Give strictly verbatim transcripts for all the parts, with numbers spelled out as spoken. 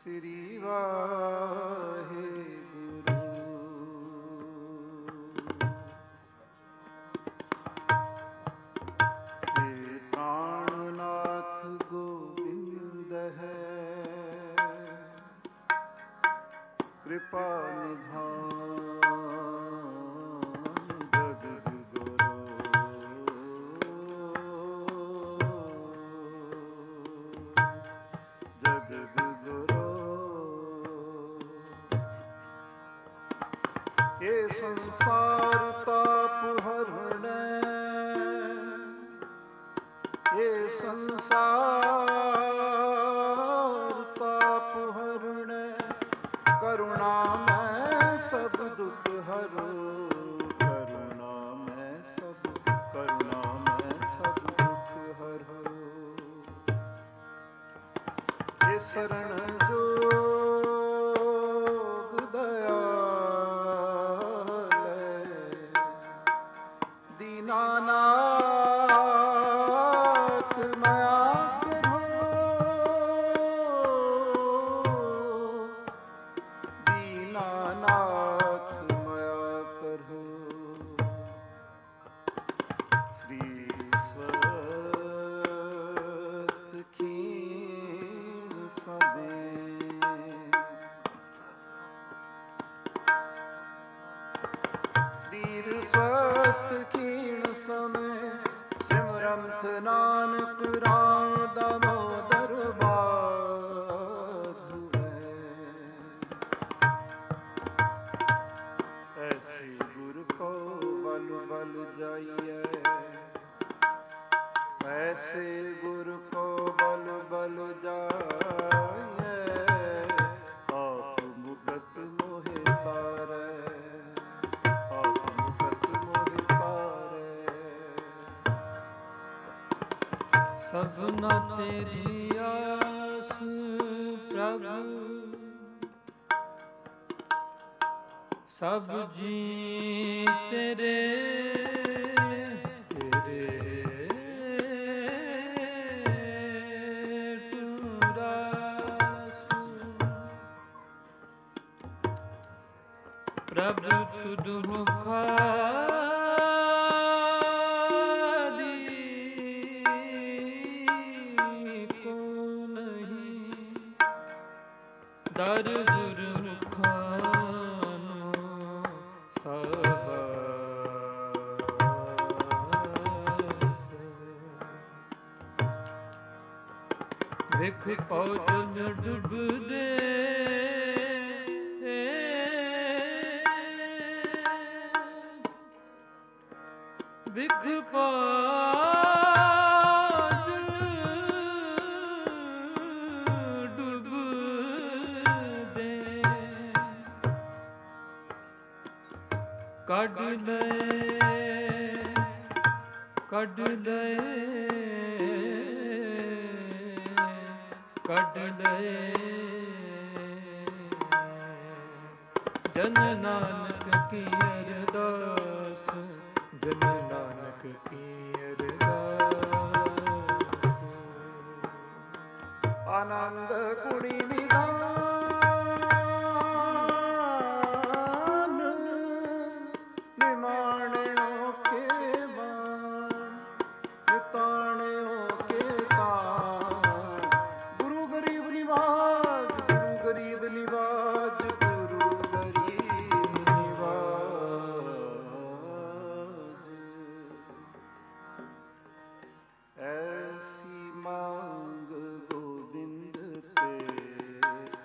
ਸ੍ਰੀ ਵਾਹਿਗੁਰੂ। हे प्राणनाथ गोविंद है, कृपा निधान जगत गुरु। ये संसार ताप हरणै, ये संसार ताप हरणै, करुणा मैं सब दुख हरो, करुणा मैं सब करुणा मैं सब दुख हरो। ये शरण जोग दयाल, दीनानाथ माया करो, दीनानाथ माया करो। श्री स्वस्थ खीन समय, श्री स्वस्थ खीन समय, सिमरंत नानक राम दामोदर बाधु है। ऐसे गुरु को बल बल जाइए, ऐसे गुरु को बल बल जाइए, आप मुकत मोहे तारै, आप मुकत मोहे तारै। सपना तेरी आस प्रभु, सब जी तेरे तेरे टुरास। प्रभु तुद मुखारी को नहीं, दर दुर मुखानो सहस। भिख पौजन डूब दे, भिख पौज डूब दे, ਕੱਢ ਲਏ ਕੱਢ ਲਏ ਕੱਢ ਲਏ। ਜਨ ਨਾਨਕ ਕੀ ਅਰਦਾਸ, ਜਨ ਨਾਨਕ ਕੀ ਅਰਦਾਸ। ਆਨੰਦ ਕੁੜੀ ਨਿਦਾਨ, ਨਿਮਾਣਿਓ ਕੇ ਬਾਣ, ਨਿਤਾਣਿਓ ਕੇ ਤਾਣ। ਗੁਰੂ ਗਰੀਬ ਨਿਵਾਜ, ਗੁਰੂ ਗਰੀਬ ਨਿਵਾਜ, ਗੁਰੂ ਗਰੀਬ ਨਿਵਾਜ। ਐਸੀ ਮੰਗ ਗੋਬਿੰਦ ਤੇ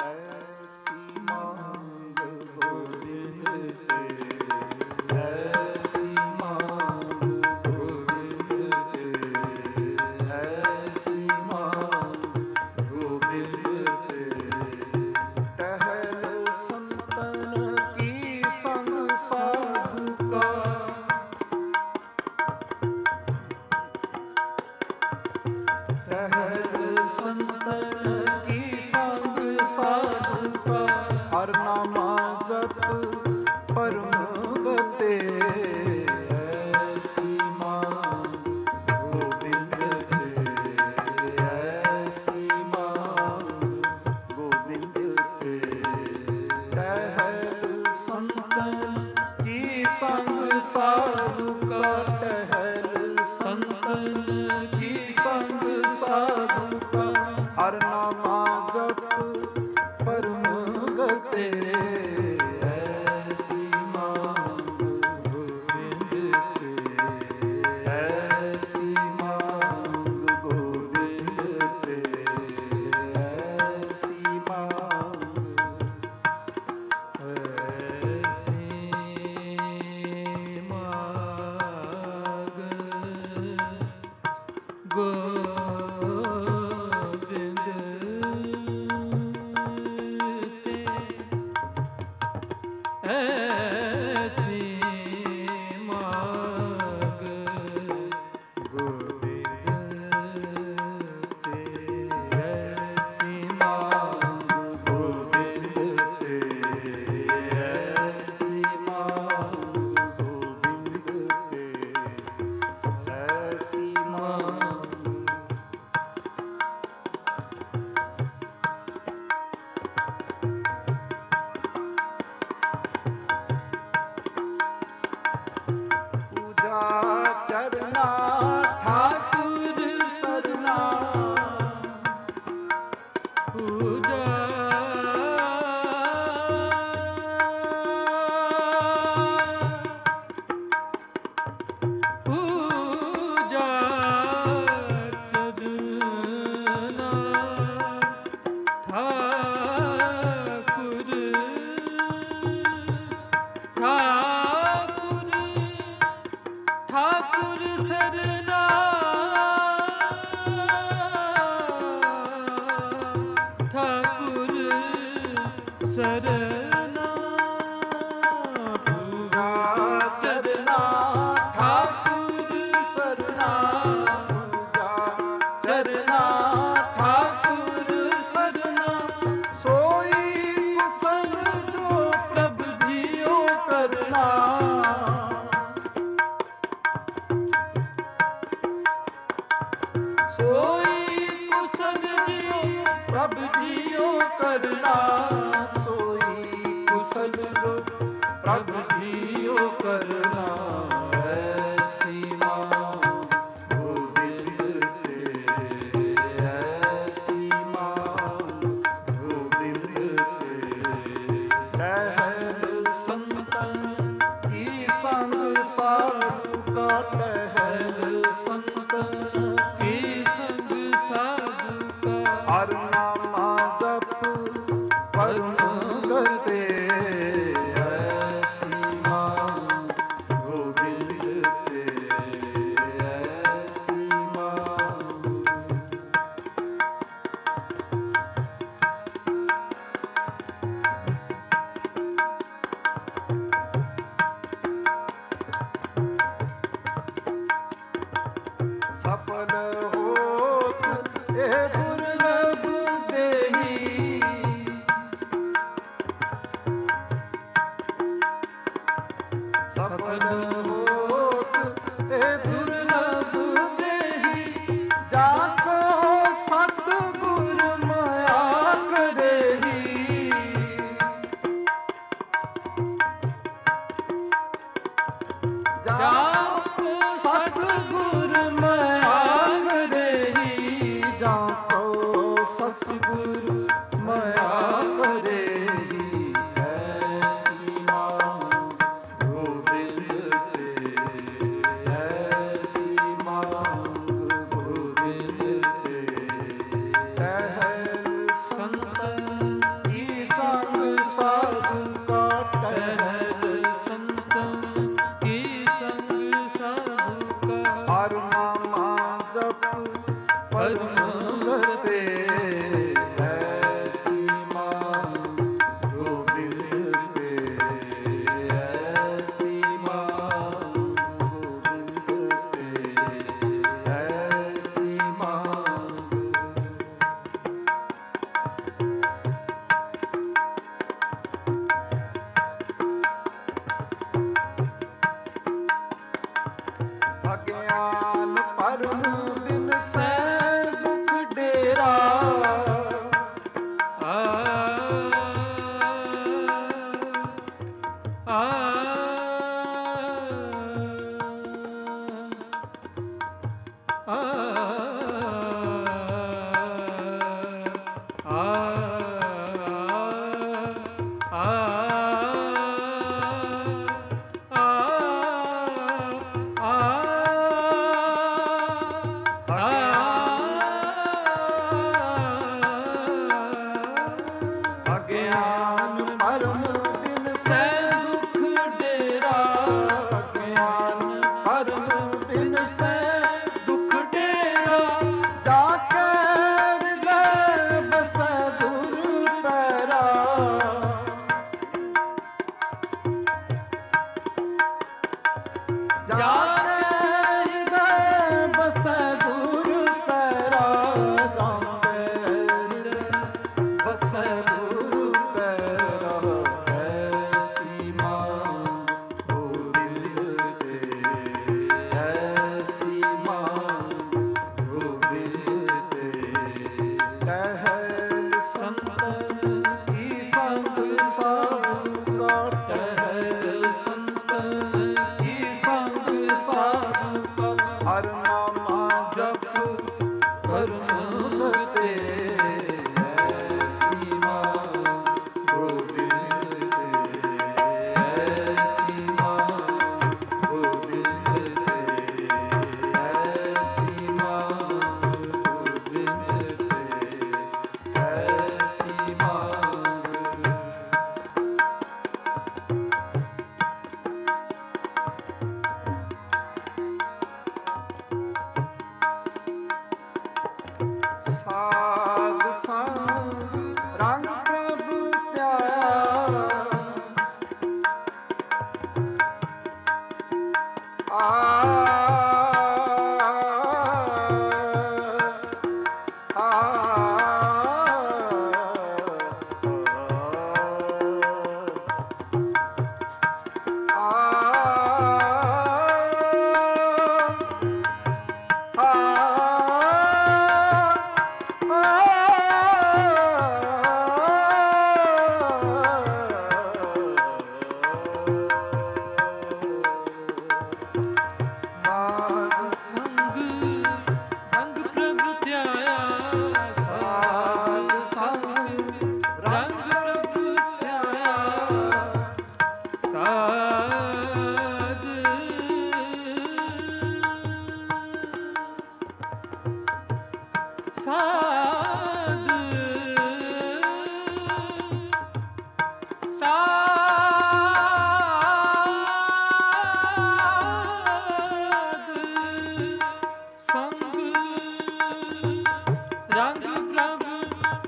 ਐਸੀ ਮਾਗ ਗੋਬਿੰਦ ਤੇ ਐਸੀ ਮਾਗ ਗੋਬਿੰਦ ਤੇ ਐਸੀ ਮਾਗ ਗੋਬਿੰਦ ਤੇ ਐਸੀ ਮਾਗ ਚਰਨਾ ਠਾਕੁਰ ਸਰਨਾ ਪੂਜਾ ਪੂਜਾ ਚਰਨਾ ਠਾਕੁਰ ਠਾਕੁਰ ਠਾਕੁਰ ਸਰਨਾ ਠਾਕੁਰ ਸਰਨਾ ਪੂਜਾ ਚਰਨਾ ਠਾਕੁਰ ਸਰਨਾ ਪੂਜਾ ਚਰਨਾ ਠਾਕੁਰ ਸਰਨਾ ਸੋਈ ਕੁਸਲ ਜੋ ਪ੍ਰਭ ਜੀਓ ਕਰਨਾ ਸੋਈ ਕੁਸਲ ਜੀਓ ਪ੍ਰਭ ਜੀਓ ਕਰਨਾ ਸੋਈ ਕੁਸਲ ਜੋ ਪ੍ਰਭ ਜੀਓ ਕਰਨਾ ਐਸੀ ਮਾਂ ਗੋਬਿੰਦ ਤੇ ਐਸੀ ਮਾਂ ਗੋਬਿੰਦ ਤੇ ਲਹਿਰ ਸੰਤਨ ਕੀ ਸੰਗ ਸਾਧੂ ਕਾ ਟਹਿਲ ਸੰਤਨ ਕੀ ਸੰਗ ਸਾਧੂ ਕਾ ਹਰ ਨਾਮਾ ਜਪ ਪਰਮ ਕਰਤੇ ਐਸੀ ਮਾਂ ਗੋਬਿੰਦ ਤੇ ਐਸੀ ਮਾਂ ਸਫਲ ਹੋਤ ਇਹ ਦੁਰਲਭ ਦੇਹੀ ਸਫਲ ਹੋਤ ਇਹ ਦੁਰਲਭ ਦੇਹੀ ਜਾ ਕੋ ਸਤਿਗੁਰ ਮਾਇਆ ਕਰੇਹੀ ਜਾ ਸਤਿਗੁਰ ਮਾਇਆ ਕਰੇਹੀ ਜਾ ਕੋ ਸਤਿਗੁਰ ਮਾਇਆ ਕਰੇਹੀ ਐਸੀ ਮਾਂ ਗੋਬਿੰਦ ਤੇ ਐਸੀ ਮਾਂ ਗੋਬਿੰਦ ਤੇ ਟਹਿਲ ਸੰਤਨ ਕੀ ਸੰਗ ਸਾਧੂ ਕਾ ਟਹਿਲ ਸੰਤਨ ਕੀ ਸੰਗ ਸਾਧੂ ਕਾ ਹਰ ਨਾਮਾ ਜਪ ਪਰਮ ਕਰਤੇ ਹੈ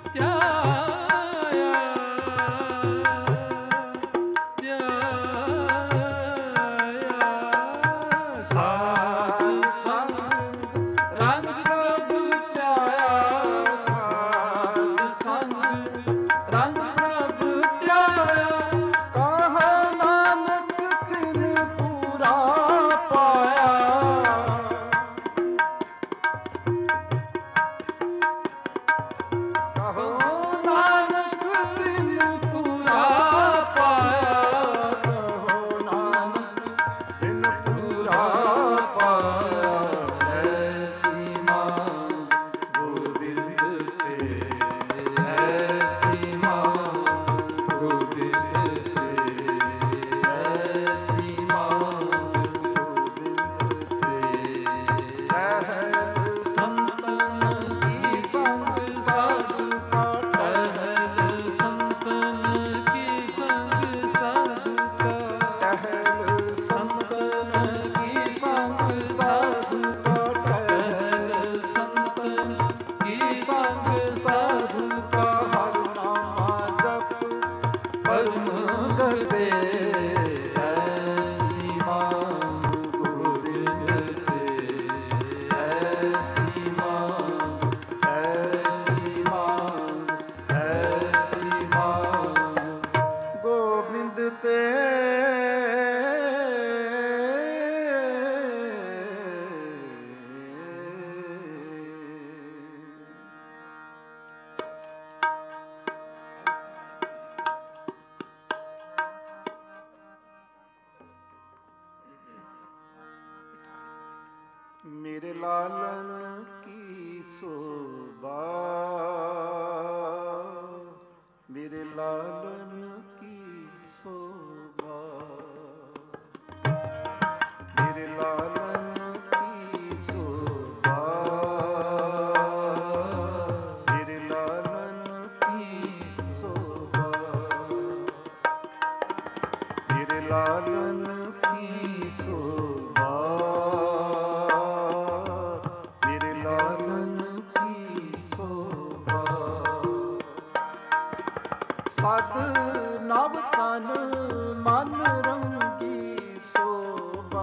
ਧਿਆਇਆ ਧਿਆਇਆ ਸਾਧ ਸੰਗ ਰੰਗ ਪ੍ਰਭ ਧਿਆਇਆ ਸਾਧ ਸੰਗ ਰੰਗ ਪ੍ਰਭ ਧਿਆਇਆ ਕਹਾ ਨਾਨਕ ਤਿਨ ਪੂਰਾ ਪਾਇਆ ਕਹੋ ਨਾਨਕ ਤਿਨ ਪੂਰਾ ਪਾਇਆ ਕਹੋ ਨਾਨਕ ਤਿਨ ਪੂਰਾ ਪਾਇਆ ਐਸੀ ਮਾਂ ਗੋਬਿੰਦ ਤੇ ਐਸੀ ਮਾਂ ਗੋਬਿੰਦ ਤੇ ਐਸੀ ਮਾਂ ਗੋਬਿੰਦ ਤੇ ਹੈ ਸੰਤਨ ਕੀ ਸੰਗ ਸਾਧੂ ਕਾ ਟਹਿਲ ਸੰਤਨ ਕੀ ਸੰਗ ਸਾਧੂ ਕਾ ਟਹਿਲ ਸੰਤਨ ਕੀ ਸੰਗ ਸਾਧੂ ਕਾ ਟਹਿਲ ਸੰਤਨ ਕੀ ਸੰਗ ਸਾਧੂ ਕਾ ਹਰ ਨਾਮਾ ਜਪ ਪਰਮ ਗਤੇ ਐਸੀ ਮਾਂ ਗੋਬਿੰਦ ਤੇ ਐਸੀ ਮਾਂ ਐਸੀ ਮਾਂ ਐਸੀ ਮਾਂ ਗੋਬਿੰਦ ਤੇ ਮੇਰੇ ਲਾਲਨ ਕੀ ਸੋਭਾ ਮੇਰੇ ਲਾਲਨ ਕੀ ਸੋਭਾ ਮੇਰੇ ਲਾਲਨ ਕੀ ਸੋਭਾ ਮੇਰੇ ਲਾਲਨ ਕੀ ਸੋਭਾ ਮੇਰੇ ਲਾਲਨ ਕੀ ਸੋਭਾ ਮੇਰੇ ਲਾਲਨ ਕੀ ਸੋਭਾ ਸਦ ਨਵ ਤਨ ਮਨ ਰੰਗੀ ਸੋਭਾ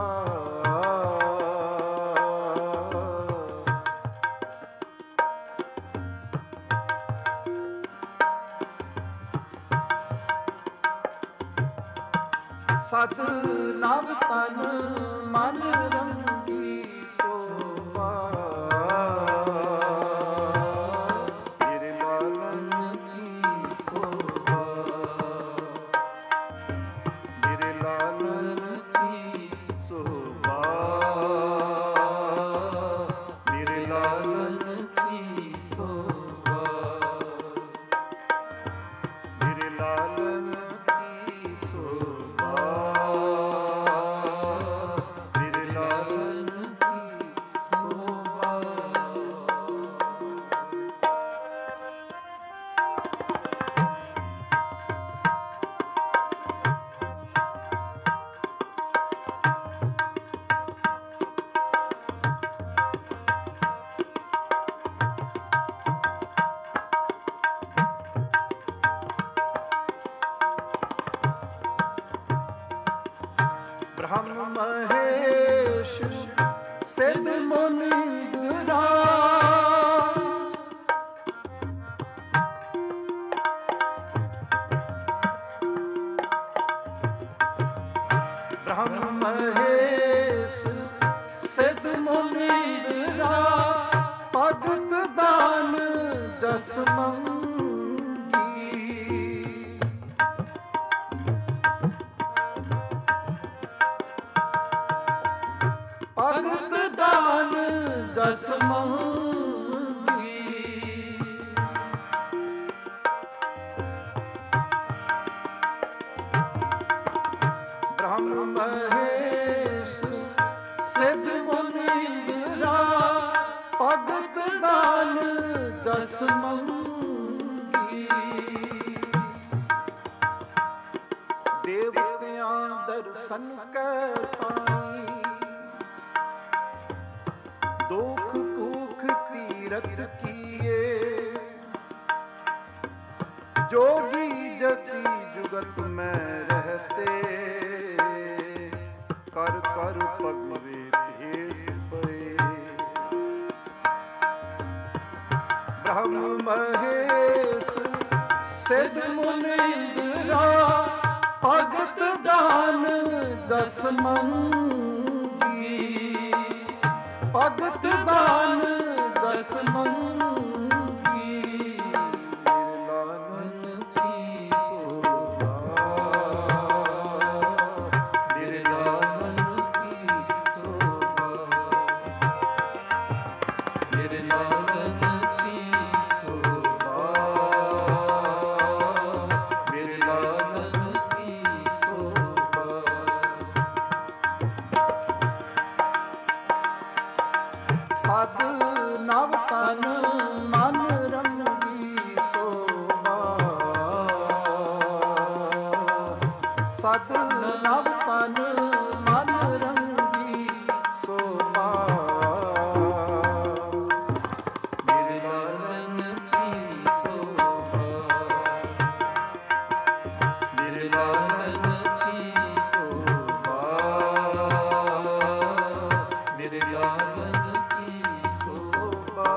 ਸਦ ਨਵ ਤਨ ਮਨ ਰੰਗੀ ਸੋਭਾ ਮੇਰੇ ਲਾਲਨ ਕੀ ਸੋਭਾ ਮੇਰੇ ਲਾਲਨ ਕੀ ਸੋਭਾ ਮੇਰੇ ਲਾਲਨ ਕੀ ਸੋਭਾ ਮੇਰੇ ਲਾਲਨ ਕੀ ਸੋਭਾ ਮੇਰੇ ਲਾਲਨ ਕੀ ਸੋਭਾ ਬ੍ਰਹਮ ਮਹੇਸ਼ ਸਿਧ ਮੁਨੀਂਦਰਾ ਬ੍ਰਹਮ ਮਹੇਸ਼ ਸਿਧ ਮੁਨੀਂਦਰਾ ਭਗਤ ਦਾਨ ਜਸ ਮੰਗੀ ਭਗਤ ਦਾਨ ਜਸ ਮੰਗੀ ਬ੍ਰਹਮ ਮਹੇਸ਼ ਸਿਧ ਮੁਨੀਂਦਰਾ ਭਗਤ ਦਾਨ ਜਸ ਮੰਗੀ ਦੇਵਤਿਆਂ ਦਰਸ਼ਨ ਕੈ ਪਾਈ ਦੁਖ ਕੂਖ ਤੀਰਥ ਕੀਏ जोगी जति जुगत में रहते, कर कर पगवे भेष पे। ब्रह्म महेश सिद्ध मुनि इंद्रा, भगत दान दस मंगी, भगत दान दस मंगी। ਸਤ ਨਵ ਤਨ ਮਨ ਰੰਗੀ ਸੋਭਾ। ਮੇਰੇ ਲਾਲਨ ਕੀ ਸੋਭਾ, ਮੇਰੇ ਲਾਲਨ ਕੀ ਸੋਭਾ, ਮੇਰੇ ਲਾਲਨ ਕੀ ਸੋਭਾ।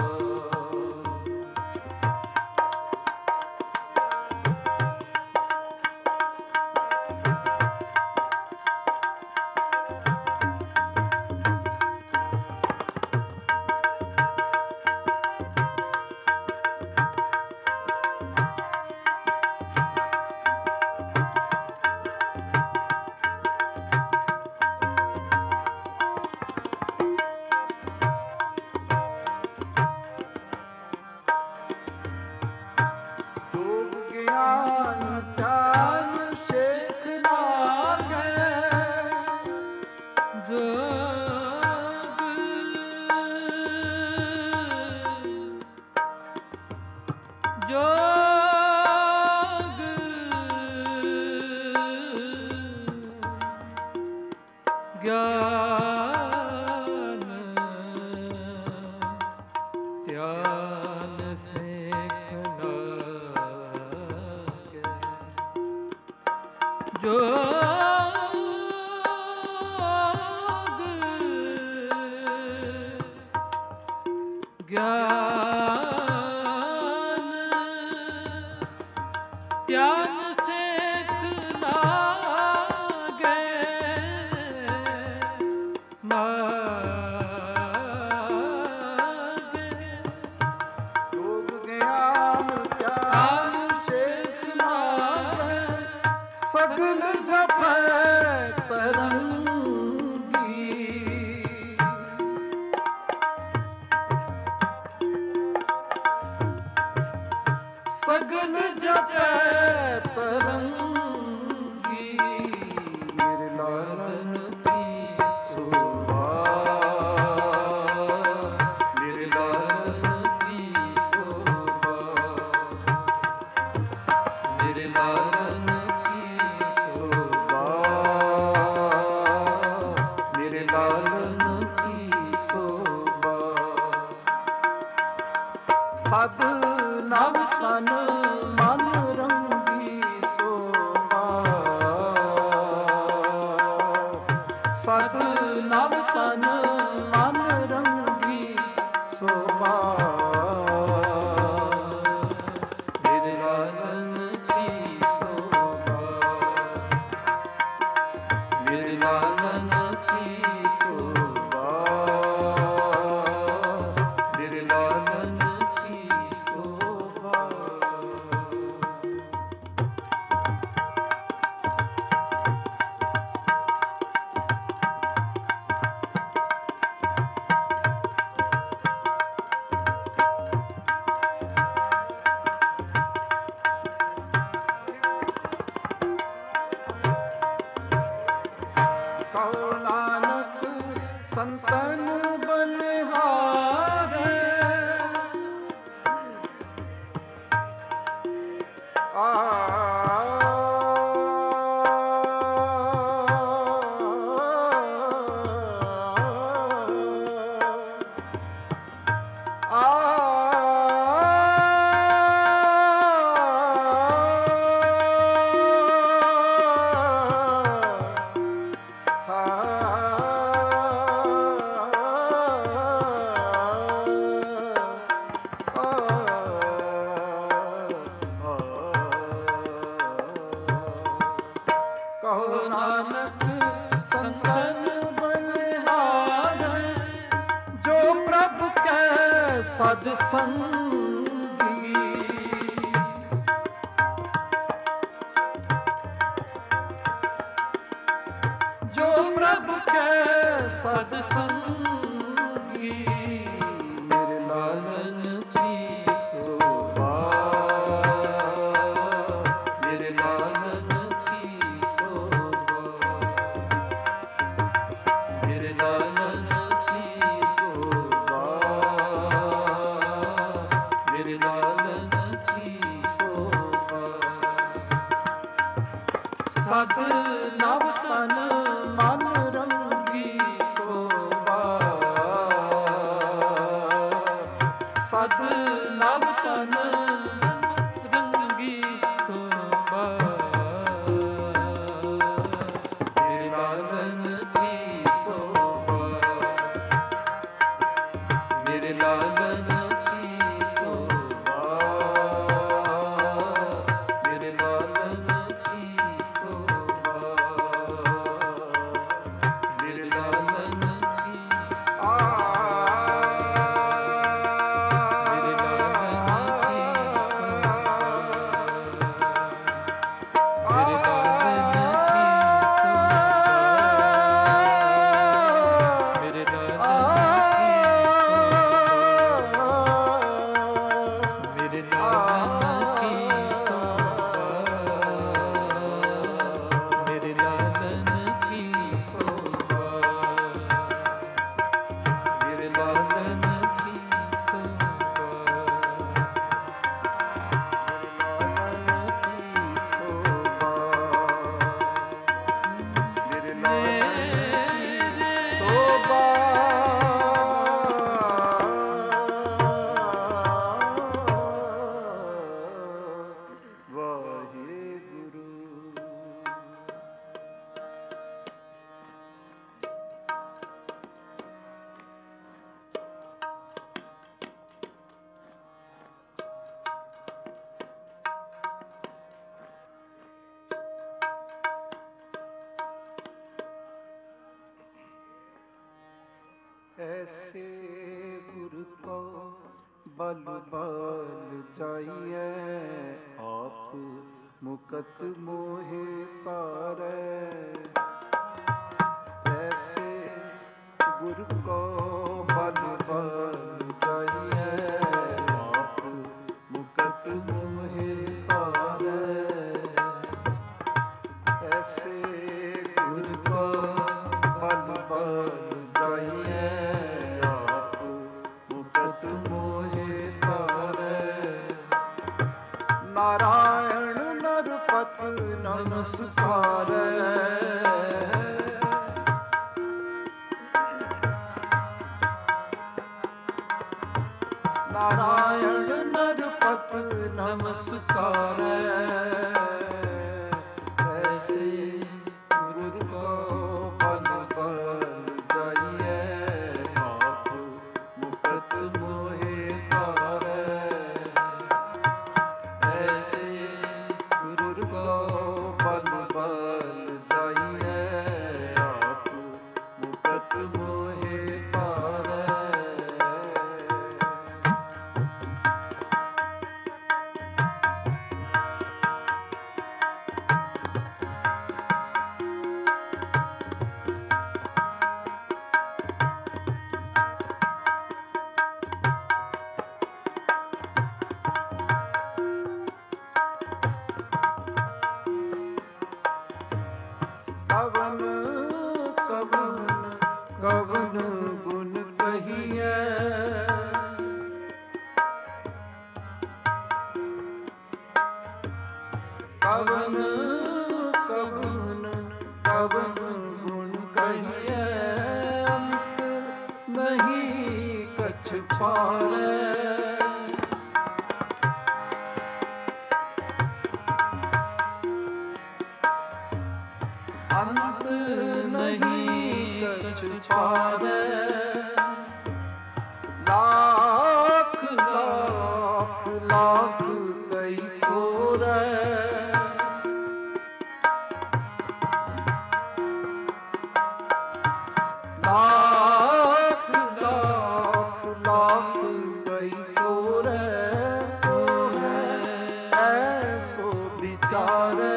ਸਗਲ ਜਪੈ ਤਰੰਗੀ, ਮੇਰੇ ਲਾਲਨ ਕੀ ਸੋਭਾ, ਮੇਰੇ ਲਾਲਨ ਕੀ ਸੋਭਾ, ਮੇਰੇ ਲਾਲਨ ਕੀ ਸੋਭਾ, ਮੇਰੇ ਲਾਲਨ ਕੀ ਸੋਭਾ। ਸਤ ਨਵ ਤਨ ਮਨ ਰੰਗੀ ਸੋਭਾ, ਸਤ ਨਵ ਤਨ ਮਨ ਰੰਗੀ ਸੋਭਾ। ਮੇਰੇ ਲਾਲਨ ਕੀ ਸੋਭਾ, ਮੇਰੇ ਲਾਲਨ ਕੀ ਸੋਭਾ, ਮੇਰੇ ਲਾਲਨ ਕਹੋ ਨਾਨਕ ਸੰਤਨ ਬਲਿਹਾਰੇ, ਆ ਆ ਸੰਤਨ ਬਲਿਹਾਰ ਜੋ ਪ੍ਰਭ ਕੈ ਸਜ ਸੰਗੀ ਜੋ ਪ੍ਰਭ ਕੈ ਸਜ ਸੰਗੀ ਮੇਰੇ ਲਾਲਨ ਕੀ ਸੋਭਾ ਮੇਰੇ ਲਾਲਨ ਕੀ ਸੋਭਾ ਮੇਰੇ ਲਾਲਨ ਕੀ ਸੋਭਾ ਮੇਰੇ ਲਾਲਨ ਕੀ ਸੋਭਾ ਸਤ ਨਵ ਤਨ ਮਨ ਰੰਗੀ ਸੋਭਾ ਸਤ ਨਵ ਤਨ ਰੰਗੀ ਸੋਭਾ ਮੇਰੇ ਲਾਲਨ ਕੀ ਸੋਭਾ ਮੇਰੇ ਲਾਲਨ ਕੀ ਸੋਭਾ ਮੇਰੇ ਲਾਲਨ ਕੀ ਸੋਭਾ ਮੇਰੇ ਲਾਲਨ ਕੀ ਆ ਮੇਰੇ ਲਾਲਨ ਐਸੇ ਗੁਰ ਕੋ ਬਲ ਬਲ ਜਾਈਐ ਆਪ ਮੁਕਤ ਮੋਹਿ ਤਾਰੈ ਐਸੇ ਗੁਰ ਕੋ ਬਲ ਬਲ ਜਾਈਐ ਆਪ ਮੁਕਤ ਮੋਹਿ ਤਾਰੈ ਐਸੇ ਗੁਰ ਕੋ ਬਲ ਬਲ ਜਾਈਐ ਨਾਰਾਇਣ ਨਰਪਤ ਨਮਸਕਾਰੈ ਨਾਰਾਇਣ ਨਰਪਤ ਨਮਸਕਾਰੈ ਐਸੇ ਗੁਰ ਕੋ ਬਲ ਬਲ ਜਾਈਐ ਆਪ ਮੁਕਤ ਮੋਹਿ ਤਾਰੈ ਐਸੇ ਗੁਰ ਕੋ ਬਲ ਬਲ ਜਾਈਐ ਆਪ ਮੁਕਤ ਮੋਹਿ ਤਾਰੈ ਕਵਨ ਕਵਨ ਕਵਨ ਗੁਣ ਕਹੀਐ ਕਵਨ ਕਵਨ ਕਵਨ ਗੁਣ ਕਹੀਐ ਅੰਤ ਨਹੀਂ ਕਛ ਪਾਰੈ ਅੰਤ ਨਹੀਂ ਕਛ ਪਾਰੈ ਲੱਖ ਲੱਖ ਲੱਖ ਕਈ ਕੋਰੈ ਸੋ ਵਿਚਾਰੈ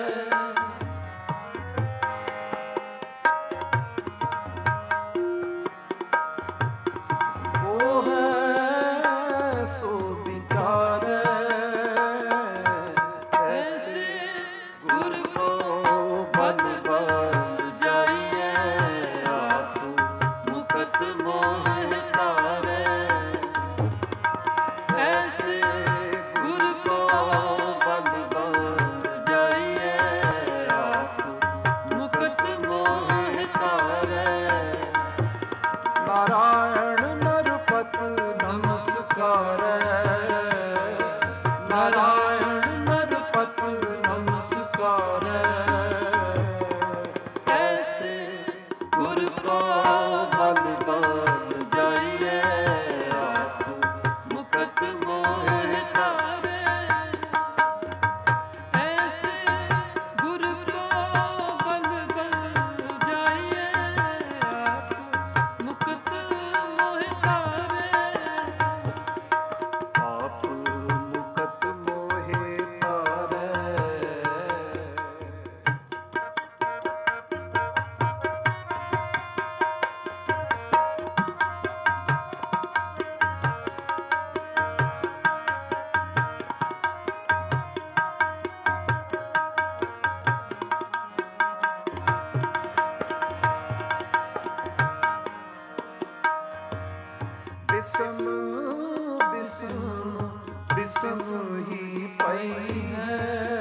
ਬਿਸਮ ਬਿਸਮ ਬਿਸਮ ਹੀ ਪਈ ਹੈ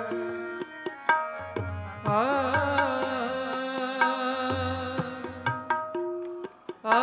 ਆ ਆ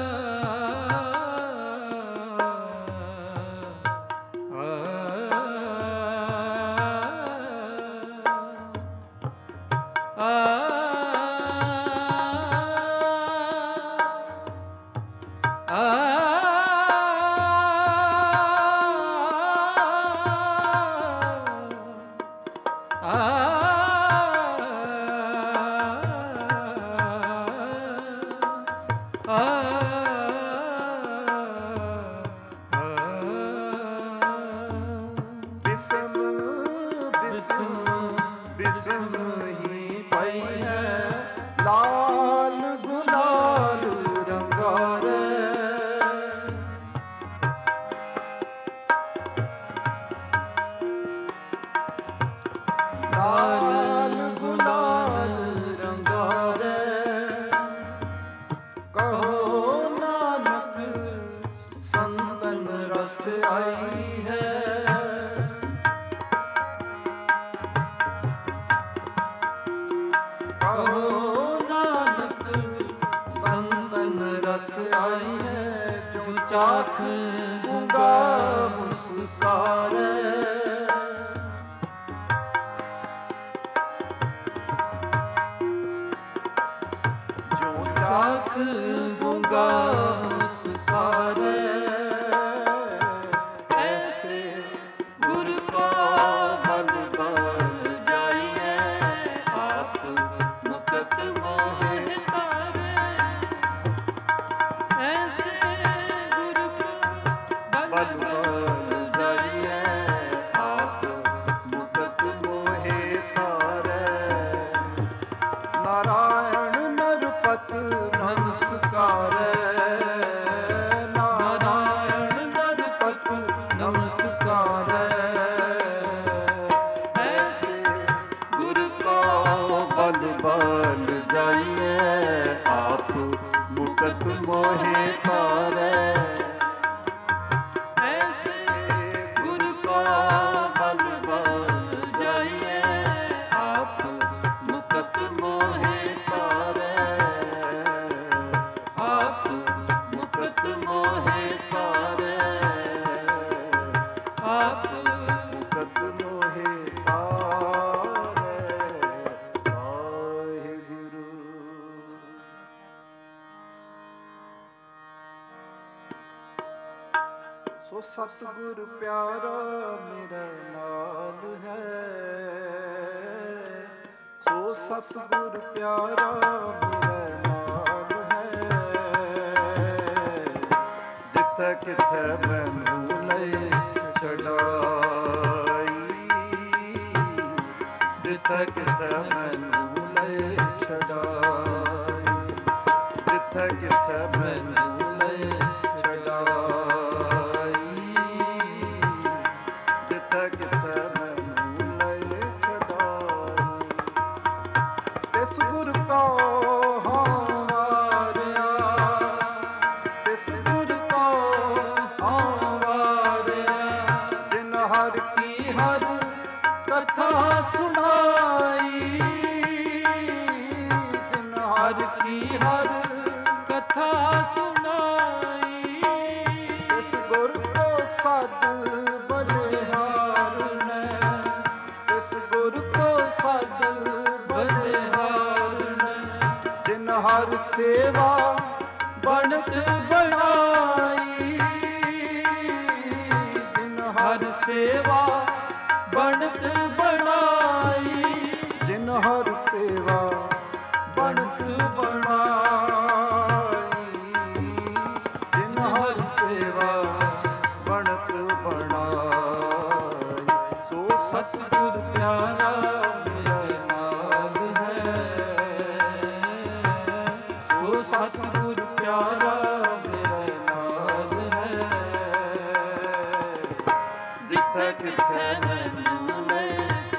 ਚਾਖ ਗੂੰਗਾ ਮੁਸਕਾਰੇ ਜੋ ਚਾਖ ਗੂੰਗਾ ਮੁਸਕਾਰੇ ਐਸੇ ਗੁਰ ਕਾ ਬਲ ਬਲ ਜਾਈਏ ਆਪ ਮੁਕਤ ਮੋਹਿ ਤਾਰੇ ਐਸੇ ਬਲ ਬਲ ਜਾਈਏ ਆਪ ਮੁਕਤ ਮੋਹਿ ਤਾਰੈ ਨਾਰਾਇਣ ਨਰਪਤ ਨਮਸਕਾਰੈ ਨਾਰਾਇਣ ਨਰਪਤ ਨਮਸਕਾਰੈ ਐਸੇ ਗੁਰ ਕੋ ਬਲ ਬਲ ਜਾਈਏ ਆਪ ਮੁਕਤ ਮੋਹਿ ਤਾਰੈ ਸੋ ਸਤਿਗੁਰ ਪਿਆਰਾ ਮੇਰਾ ਨਾਲ ਹੈ ਸੋ ਸਤਿਗੁਰ ਪਿਆਰਾ ਮੇਰਾ ਨਾਲ ਹੈ ਜਿੱਥੇ ਕਿਥੇ ਮੈਨੂੰ ਲੈ ਛਡਾਈ ਜਿੱਥੇ ਕਿਥੇ ਮੈਨੂੰ ਲੈ ਛਡਾਈ, ਜਿੱਥੇ ਕਿਥੇ ਮੈਨੂੰ ਲੈ ਛਡਾਈ, ਜਿੱਥੇ ਕਿਥੇ ਮੈਨੂੰ ਲੈ ਛਡਾਈ। ਤਿਸ ਗੁਰ ਕੋ ਹਉ ਵਾਰਿਆ, ਤਿਸ ਗੁਰ ਕੋ ਹਉ ਵਾਰਿਆ, ਜਿਨ ਹਰਿ ਕੀ ਹਰਿ ਕਥਾ ਸੁਣਾਈ, ਜਿਨ ਹਰਿ ਕੀ ਹਰਿ ਕਥਾ ਸੁਣਾਈ। ਇਸ ਗੁਰ ਕੋ ਸਦ ਬਲਿਹਾਰ ਨੇ, ਇਸ ਗੁਰ ਕੋ ਸਦ ਬਲਿਹਾਰ ਨੇ, ਜਿਨ ਹਰਿ ਸੇਵਾ ਬਣਤ ਬਣਾਈ, ਜਿਨ ਹਰਿ ਸੇਵਾ ਬਣਤ ਬਣਾਈ, ਜਿਨ ਹਰਿ ਸੇਵਾ ਬਣਤ ਬਣਾਈ, ਜਿਨ ਹਰਿ ਸੇਵਾ ਬਣਤ ਬਣਾਈ। ਸੋ ਸਤਿਗੁਰ ਪਿਆਰਾ ਮੇਰੇ ਨਾਲ ਹੈ, ਸੋ ਸਤਿਗੁਰ ਪਿਆਰਾ ਮੇਰੇ ਨਾਲ ਹੈ, ਜਿੱਥੇ ਕਿਥੇ ਮੈਨੂੰ ਲੈ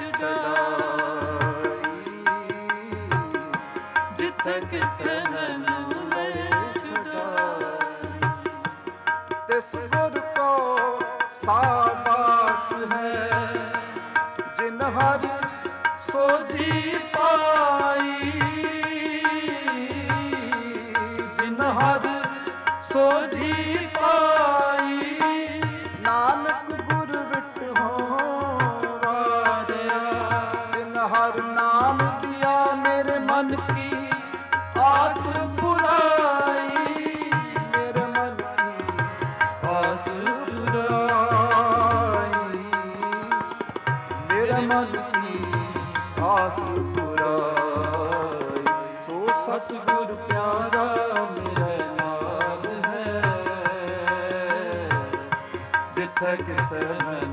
ਛਡਾਈ, ਜਿੱਥੇ ਕਿਥੇ ਮੈਨੂੰ ਲੈ ਛਡਾਈ। ਤਿਸ ਗੁਰ ਕੋ ਸਾਬਾਸ ਹੈ, ਜਿਨ ਹਰਿ ਸੋਝੀ ਪਾਈ, ਜਿਨ ਹਰਿ ਸੋਝੀ ਪਾਈ। ਨਾਨਕ ਗੁਰ ਵਿਟਹੁ ਵਾਰਿਆ, ਜਿਨ ਹਰਿ ਨਾਮ ਦਿਆ ਮੇਰੇ ਮਨ ਕੀ ਆਸ ਪੁਰਾਈ, ਮੇਰੇ ਮਨ ਕੀ ਆਸ ਪੁਰਾਈ, ਮੇਰੇ ਮਨ ਕੀ ਆਸ ਪੁਰਾਈ। ਸੋ ਸਤਿਗੁਰ ਪਿਆਰਾ ਮੇਰੇ ਨਾਲ ਹੈ, ਜਿੱਥੇ ਕਿਥੇ ਮੈਂ